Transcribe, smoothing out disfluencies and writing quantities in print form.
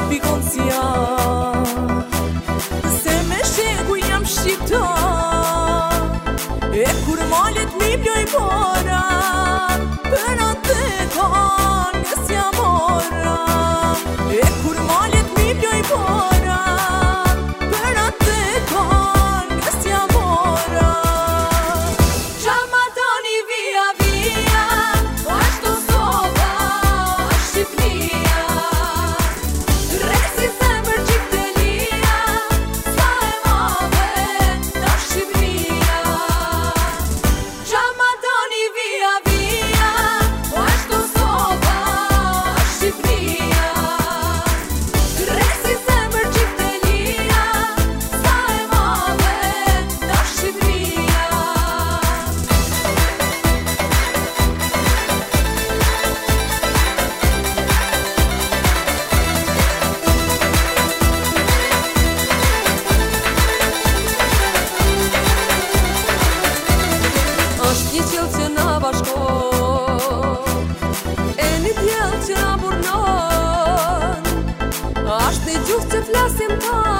pikon si se me shegu jam shqiptar e kur malet mi bloj para për atë kanë njës jam ora e kur malet mi bloj para për atë kanë njës jam ora Gjamadani via via ashtu soba Shqipnia Resi zemër gjiktelia sa e mave na Shqipnia Gjamadani via via ashtu soba Shqipnia Resi zemër gjiktelia sa e mave na Shqipnia Është një qilë që na bashkon e një djellë që na burnon Është një gjuhë që flasim ta